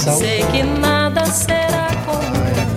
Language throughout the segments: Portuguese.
Missal. Sei que nada será como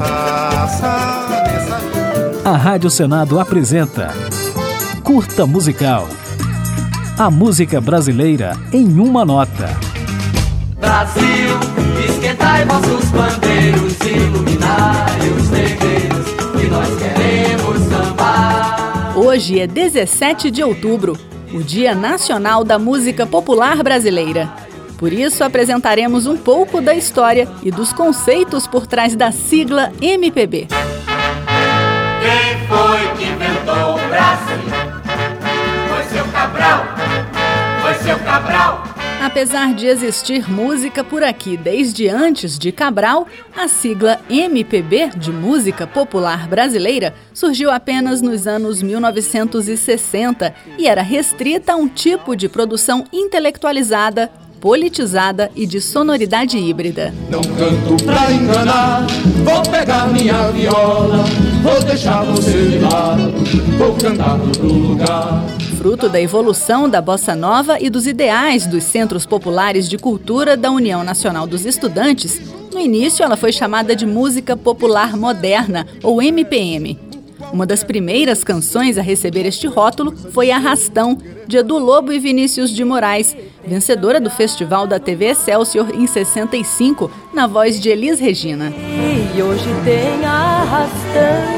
A Rádio Senado apresenta Curta Musical. A música brasileira em uma nota. Brasil, esquentai vossos bandeiros, iluminai os negreiros, que nós queremos sambar. Hoje é 17 de outubro, o Dia Nacional da Música Popular Brasileira. Por isso, apresentaremos um pouco da história e dos conceitos por trás da sigla MPB. Quem foi que inventou o Brasil? Foi seu Cabral, foi seu Cabral. Apesar de existir música por aqui desde antes de Cabral, a sigla MPB, de Música Popular Brasileira, surgiu apenas nos anos 1960 e era restrita a um tipo de produção intelectualizada, politizada e de sonoridade híbrida. Não canto pra enganar, vou pegar minha viola, vou deixar você de lado, vou cantar no lugar. Fruto da evolução da bossa nova e dos ideais dos Centros Populares de Cultura da União Nacional dos Estudantes, no início ela foi chamada de Música Popular Moderna, ou MPM. Uma das primeiras canções a receber este rótulo foi Arrastão, de Edu Lobo e Vinícius de Moraes, vencedora do Festival da TV Excelsior em 65, na voz de Elis Regina. E hoje tem arrastão,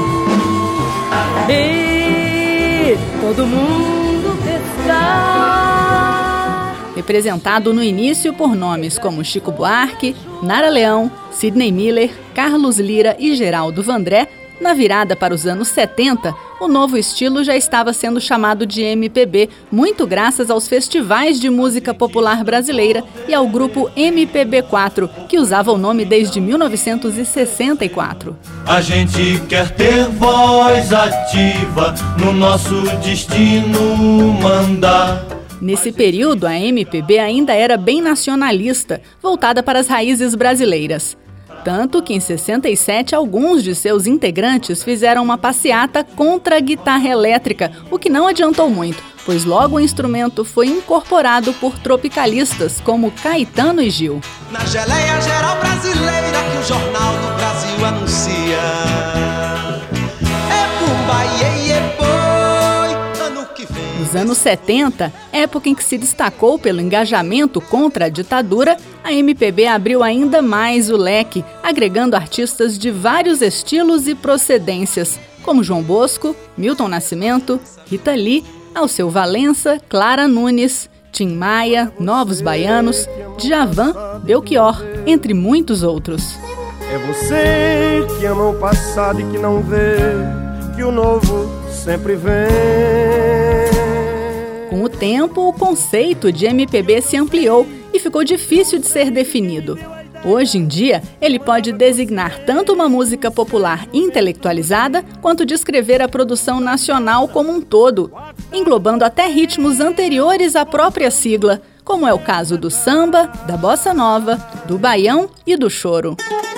e todo mundo pescar. Representado no início por nomes como Chico Buarque, Nara Leão, Sidney Miller, Carlos Lira e Geraldo Vandré, na virada para os anos 70, o novo estilo já estava sendo chamado de MPB, muito graças aos festivais de música popular brasileira e ao grupo MPB4, que usava o nome desde 1964. A gente quer ter voz ativa, no nosso destino mandar. Nesse período, a MPB ainda era bem nacionalista, voltada para as raízes brasileiras. Tanto que em 67 alguns de seus integrantes fizeram uma passeata contra a guitarra elétrica, o que não adiantou muito, pois logo o instrumento foi incorporado por tropicalistas como Caetano e Gil. Na geleia geral brasileira que o Jornal do Brasil anuncia, é bumba, iê, boi, ano que vem. Nos anos 70, época em que se destacou pelo engajamento contra a ditadura, a MPB abriu ainda mais o leque, agregando artistas de vários estilos e procedências, como João Bosco, Milton Nascimento, Rita Lee, Alceu Valença, Clara Nunes, Tim Maia, Novos Baianos, Djavan, Belchior, entre muitos outros. É você que ama o passado e que não vê que o novo sempre vem. Com o tempo, o conceito de MPB se ampliou e ficou difícil de ser definido. Hoje em dia, ele pode designar tanto uma música popular intelectualizada, quanto descrever a produção nacional como um todo, englobando até ritmos anteriores à própria sigla, como é o caso do samba, da bossa nova, do baião e do choro.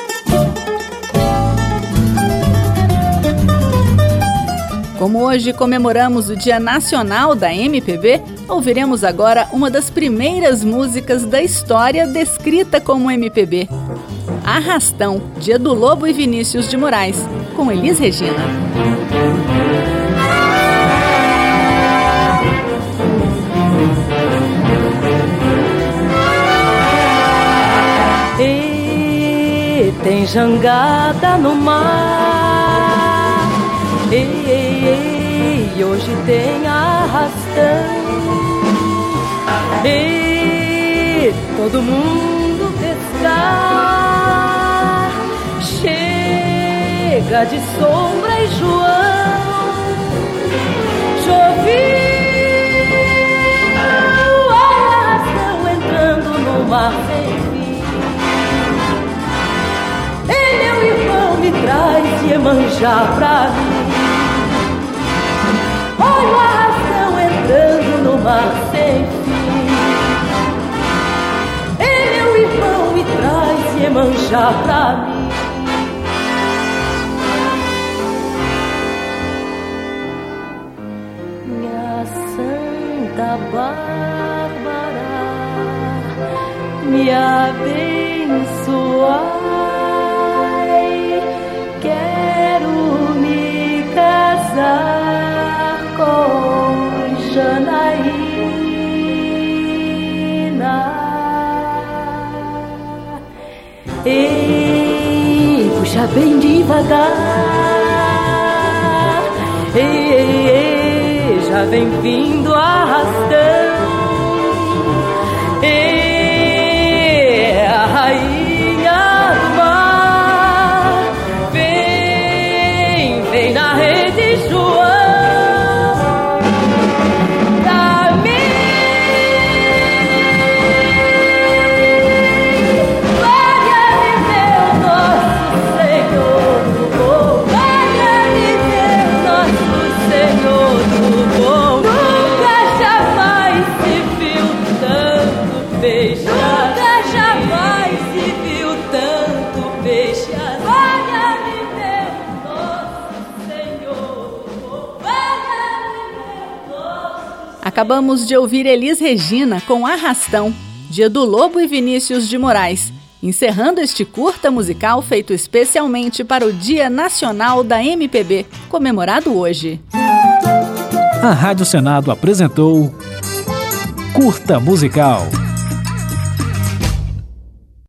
Como hoje comemoramos o Dia Nacional da MPB, ouviremos agora uma das primeiras músicas da história descrita como MPB. Arrastão, de Edu Lobo e Vinícius de Moraes, com Elis Regina. E tem jangada no mar, e hoje tem arrastão, e todo mundo pescar. Chega de Sombra e João, choveu o arrastão entrando no mar sem fim. Ei, meu irmão, me traz Iemanjá pra mim. Olha o arrastão entrando no mar sem fim. Ei, meu irmão, me traz Iemanjá pra mim. Minha Santa Bárbara, me abençoe. penso, ai, quero me casar com Janaína. Ei, puxa bem devagar. Ei, já vem vindo arrastando. Ei, a rainha do mar. Vem, vem na rede, João. Acabamos de ouvir Elis Regina com Arrastão, de Edu Lobo e Vinícius de Moraes, encerrando este curta musical feito especialmente para o Dia Nacional da MPB, comemorado hoje. A Rádio Senado apresentou Curta Musical.